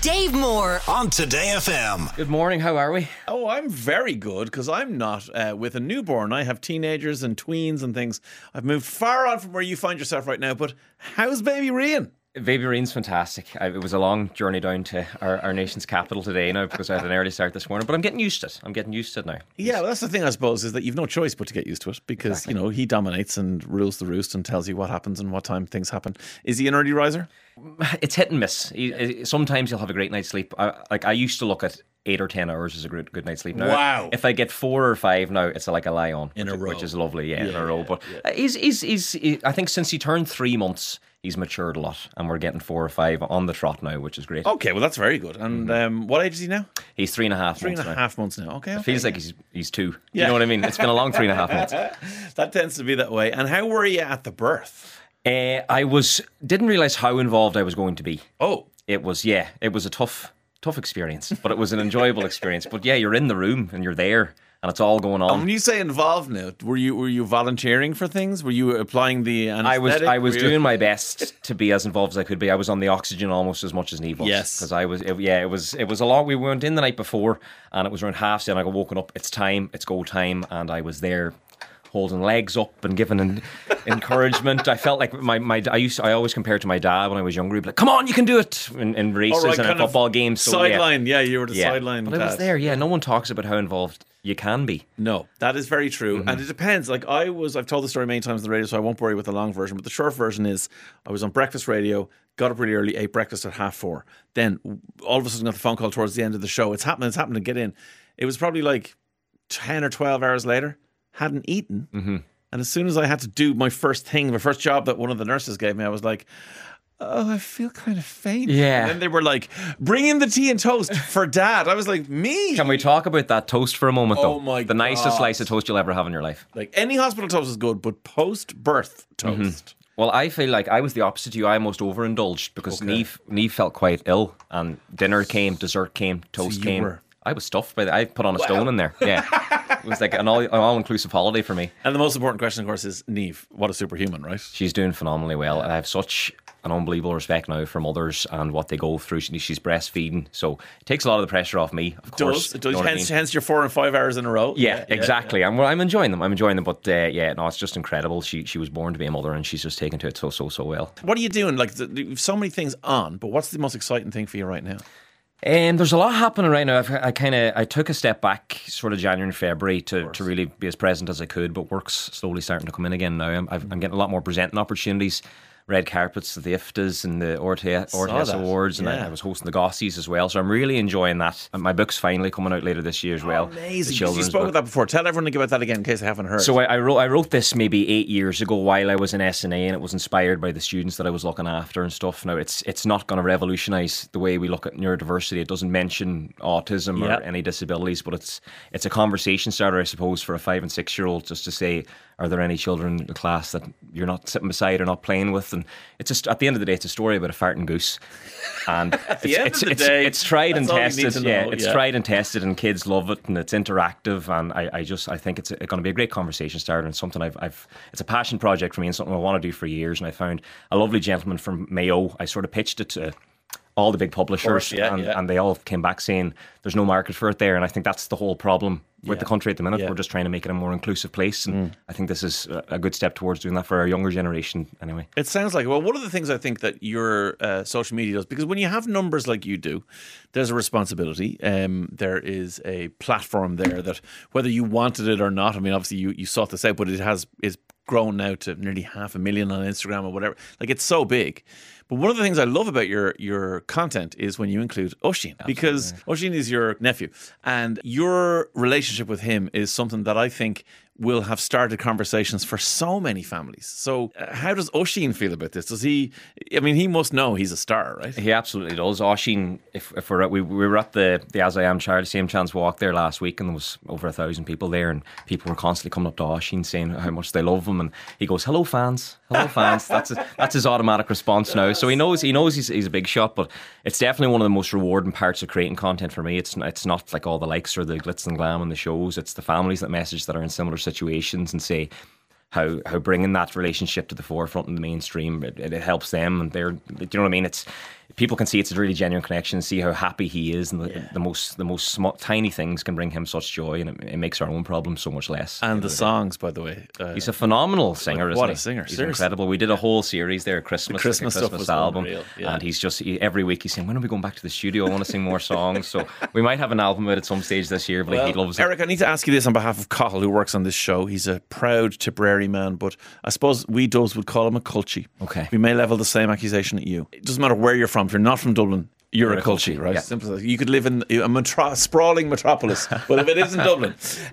Dave Moore on Today FM. Good morning, how are we? Oh, I'm very good because I'm not with a newborn. I have teenagers and tweens and things. I've moved far on from where you find yourself right now, but how's baby Rian? Baby Reen's fantastic. It was a long journey down to our nation's capital today now because I had an early start this morning, but I'm getting used to it. I'm getting used to it now. Yeah, well, that's the thing, I suppose, is that you've no choice but to get used to it because, Exactly. you know, he dominates and rules the roost and tells you what happens and what time things happen. Is he an early riser? It's hit and miss. Sometimes you'll have a great night's sleep. I used to look at 8 or 10 hours as a good night's sleep. Now, Wow. if I get 4 or 5 now, it's like a lie on. In a row. Which is lovely, in a row. But he's I think since he turned 3 months, he's matured a lot. And we're getting 4 or 5 on the trot now, which is great. Okay, well, that's very good. And what age is he now? He's 3.5 months. 3.5 months now. Okay. It feels like he's 2. Yeah. You know what I mean? It's been a long 3.5 months. That tends to be that way. And how were you at the birth? I didn't realise how involved I was going to be. Oh. It was a tough experience, but it was an enjoyable experience. But yeah, you're in the room and you're there and it's all going on. When you say involved now, were you volunteering for things? Were you applying the anesthetic? I was doing my best to be as involved as I could be. I was on the oxygen almost as much as Niamh was. Yes. Because it was a lot. We went in the night before and it was around 7:30 and I got woken up. It's time, it's go time, and I was there holding legs up and giving encouragement. I felt like I always compare it to my dad when I was younger. He'd be like, "Come on, you can do it!" in races and in football games. So, sideline, you were the sideline. But I was there. Yeah, no one talks about how involved you can be. No, that is very true, and it depends. Like I've told the story many times on the radio, so I won't bore you with the long version. But the short version is, I was on breakfast radio, got up really early, ate breakfast at 4:30. Then all of a sudden got the phone call towards the end of the show. It's happening to get in. It was probably like 10 or 12 hours later. Hadn't eaten, and as soon as I had to do my first job that one of the nurses gave me, I was like, "Oh, I feel kind of faint." Yeah. And then they were like, "Bring in the tea and toast for Dad." I was like, "Me?" Can we talk about that toast for a moment, though? Oh my The nicest God. slice of toast you'll ever have in your life. Like any hospital toast is good, but post-birth toast. Well, I feel like I was the opposite to you. I almost overindulged because Niamh felt quite ill, and dinner came, dessert came, toast you came. were- I was stuffed by that. I put on a stone in there. Yeah. It was like an all-inclusive holiday for me. And the most important question, of course, is Niamh. What a superhuman, right? She's doing phenomenally well, and I have such an unbelievable respect now for mothers and what they go through. She's breastfeeding, so it takes a lot of the pressure off me, of course. It does. You know what I mean? Hence your 4 and 5 hours in a row. Yeah, exactly. I'm enjoying them. But it's just incredible. She was born to be a mother, and she's just taken to it so well. What are you doing? Like, so many things on, but what's the most exciting thing for you right now? There's a lot happening right now. I took a step back sort of January and February to really be as present as I could, but work's slowly starting to come in again now. I'm getting a lot more presenting opportunities. Red carpets at the IFTAs and the RTS Awards, and I was hosting the Gossies as well, so I'm really enjoying that. And my book's finally coming out later this year as well. Amazing. The You children's spoke book. about that before. Tell everyone about that again in case they haven't heard. So I wrote this maybe 8 years ago while I was in SNA, and it was inspired by the students that I was looking after and stuff. Now it's not going to revolutionise the way we look at neurodiversity. It doesn't mention autism or any disabilities, but it's a conversation starter, I suppose, for a 5 and 6 year old, just to say, are there any children in the class that you're not sitting beside or not playing with? And it's just, at the end of the day, it's a story about a farting goose. And at the end of the day, it's tried and that's all you need tested. to know, It's tried and tested, and kids love it, and it's interactive. And I think it's going to be a great conversation starter, and something it's a passion project for me, and something I want to do for years. And I found a lovely gentleman from Mayo. I sort of pitched it to all the big publishers, and they all came back saying there's no market for it there. And I think that's the whole problem with the country at the minute. We're just trying to make it a more inclusive place, and I think this is a good step towards doing that for our younger generation anyway. It sounds like, well, one of the things I think that your social media does, because when you have numbers like you do, there's a responsibility. There is a platform there that, whether you wanted it or not, I mean, obviously you sought this out, but is grown now to nearly 500,000 on Instagram or whatever. Like, it's so big. But one of the things I love about your content is when you include Oisín, because Oisín is your nephew, and your relationship with him is something that I think will have started conversations for so many families. So how does Oisín feel about this? Does he, I mean, he must know he's a star, right? He absolutely does. Oisín, if we were at the As I Am Charity Same Chance Walk there last week, and there was over 1,000 people there, and people were constantly coming up to Oisín saying how much they love him, and he goes, hello fans. That's his automatic response now. So he knows he's a big shot, but it's definitely one of the most rewarding parts of creating content for me. It's not like all the likes or the glitz and glam on the shows. It's the families that message that are in similar situations and say, how bringing that relationship to the forefront in the mainstream, it helps them, and they're, do you know what I mean? It's, people can see it's a really genuine connection, see how happy he is, and the most tiny things can bring him such joy, and it makes our own problems so much less. And the songs, by the way, he's a phenomenal singer, isn't he? What a singer! He's seriously. incredible. We did a whole series there, Christmas, The Christmas stuff was album, unreal, yeah. and he's just every week he's saying, when are we going back to the studio? I want to sing more songs. So we might have an album out at some stage this year, but he loves it. Eric, I need to ask you this on behalf of Cathal, who works on this show. He's a proud Tipperary man, but I suppose we Dubs would call him a culchie. Okay. We may level the same accusation at you. It doesn't matter where you're from. If you're not from Dublin, you're a culchie, right? Yeah. Simple as that. You could live in a sprawling metropolis, but if it isn't Dublin.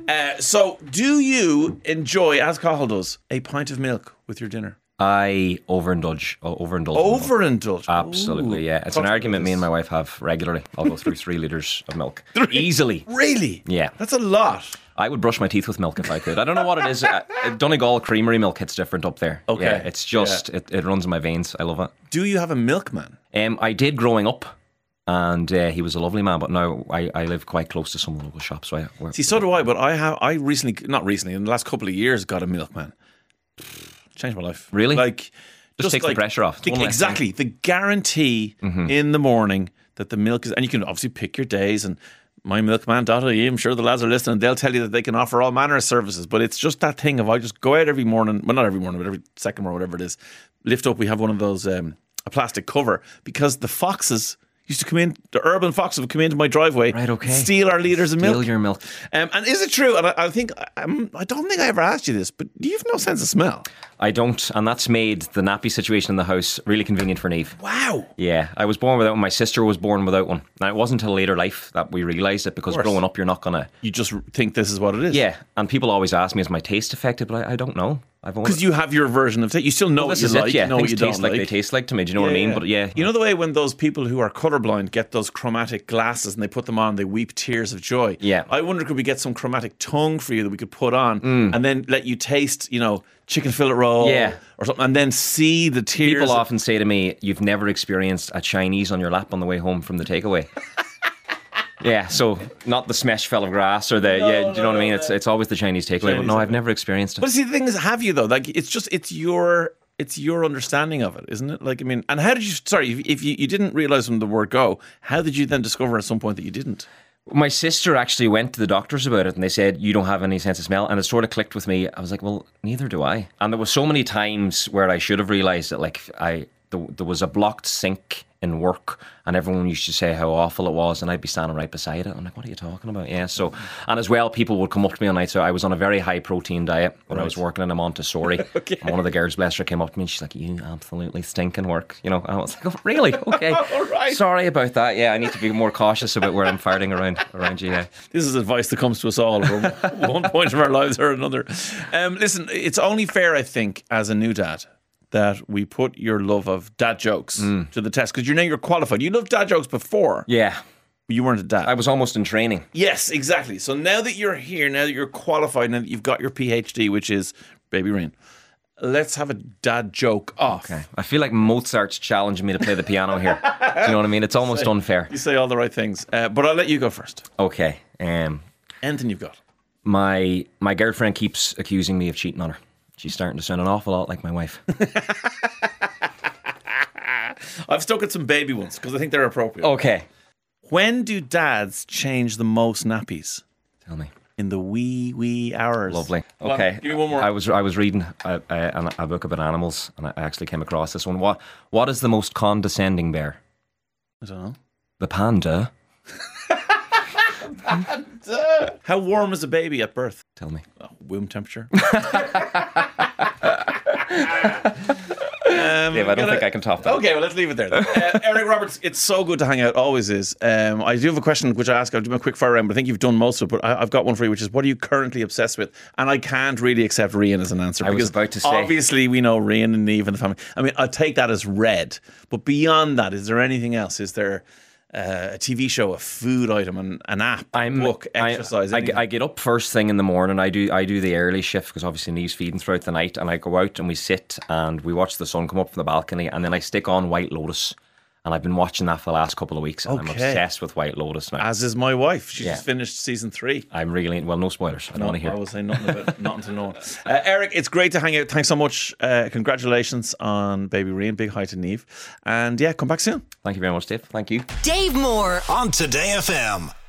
So do you enjoy, as Cathal does, a pint of milk with your dinner? I overindulge. Overindulge? Absolutely, yeah. It's an argument me and my wife have regularly. I'll go through 3 litres of milk. Easily. Really? Yeah. That's a lot. I would brush my teeth with milk if I could. I don't know what it is. Donegal creamery milk hits different up there. Okay. Yeah, it's just, it runs in my veins. I love it. Do you have a milkman? I did growing up, and he was a lovely man, but now I live quite close to some of the local shops. So See, so do I, but I recently, not recently, in the last couple of years, got a milkman. Changed my life. Really? Like, just takes the pressure off. Exactly. The guarantee in the morning that the milk is, and you can obviously pick your days, and mymilkman.ie, I'm sure the lads are listening, they'll tell you that they can offer all manner of services, but it's just that thing of, I just go out every morning, well, not every morning, but every second morning, whatever it is, lift up, we have one of those, a plastic cover, because the foxes used to come in, the urban foxes would come into my driveway, right, okay, steal our litres of milk. Steal your milk. And is it true? And I think, I don't think I ever asked you this, but do you have no sense of smell? I don't, and that's made the nappy situation in the house really convenient for Niamh. Wow. Yeah, I was born without one. My sister was born without one. Now, it wasn't until later life that we realised it, because growing up, you're not going to... You just think this is what it is. Yeah, and people always ask me, is my taste affected? But I don't know. Because you have your version of taste. You still know what you like, you know what you don't like. They taste like to me, do you know what I mean? But yeah. You know the way when those people who are colourblind get those chromatic glasses and they put them on, they weep tears of joy. Yeah. I wonder, could we get some chromatic tongue for you that we could put on and then let you taste, chicken fillet roll or something, and then see the tears. People often say to me, you've never experienced a Chinese on your lap on the way home from the takeaway. Yeah, so not the smesh fell of grass or the, do you know what I mean? It's always the Chinese takeaway, but no, I've never experienced it. But see, the thing is, have you though? Like, it's your understanding of it, isn't it? Like, I mean, and how did you, if you didn't realise from the word go, how did you then discover at some point that you didn't? My sister actually went to the doctors about it, and they said, you don't have any sense of smell, and it sort of clicked with me. I was like, well, neither do I. And there was so many times where I should have realised that, like, there was a blocked sink in work, and everyone used to say how awful it was, and I'd be standing right beside it. I'm like, what are you talking about? Yeah, so, and as well, people would come up to me on night. So I was on a very high protein diet when I was working in a Montessori. Okay. And one of the girls, bless her, came up to me and she's like, you absolutely stinking work. And I was like, oh, really? Okay. All right. Sorry about that. Yeah, I need to be more cautious about where I'm farting around you. Yeah. This is advice that comes to us all from one point of our lives or another. Listen, it's only fair, I think, as a new dad, that we put your love of dad jokes to the test, because you're qualified. You loved dad jokes before. Yeah. You weren't a dad. I was almost in training. Yes, exactly. So now that you're here, now that you're qualified, now that you've got your PhD, which is Baby Rain, let's have a dad joke off. Okay. I feel like Mozart's challenging me to play the piano here. Do you know what I mean? It's almost unfair. You say all the right things. But I'll let you go first. Okay. Anything you've got. My girlfriend keeps accusing me of cheating on her. She's starting to sound an awful lot like my wife. I've stuck at some baby ones because I think they're appropriate. Okay. When do dads change the most nappies? Tell me. In the wee hours. Lovely. Okay. Give me one more. I was reading a book about animals, and I actually came across this one. What is the most condescending bear? I don't know. The panda. How warm is a baby at birth? Tell me. Womb temperature. Dave, I don't think I can top that. Okay, well, let's leave it there then. Eric Roberts, it's so good to hang out, always is. I do have a question which I ask, I'll do a quick fire round, but I think you've done most of it, but I've got one for you, which is, what are you currently obsessed with? And I can't really accept Rian as an answer. I was about to say. Obviously, we know Rian and Niamh and the family. I mean, I'll take that as read. But beyond that, is there anything else? Is there a TV show, a food item, an app, book, exercise? I get up first thing in the morning. I do the early shift because obviously Niamh's feeding throughout the night, and I go out and we sit and we watch the sun come up from the balcony, and then I stick on White Lotus, and I've been watching that for the last couple of weeks, and I'm Okay. obsessed with White Lotus now. As is my wife. She Yeah. just finished season 3. I'm really well. No spoilers. I don't want to hear. I will say nothing about nothing to know. Eric, it's great to hang out. Thanks so much. Congratulations on baby Rian. Big hi to Niamh. And yeah, come back soon. Thank you very much, Dave. Thank you. Dave Moore on Today FM.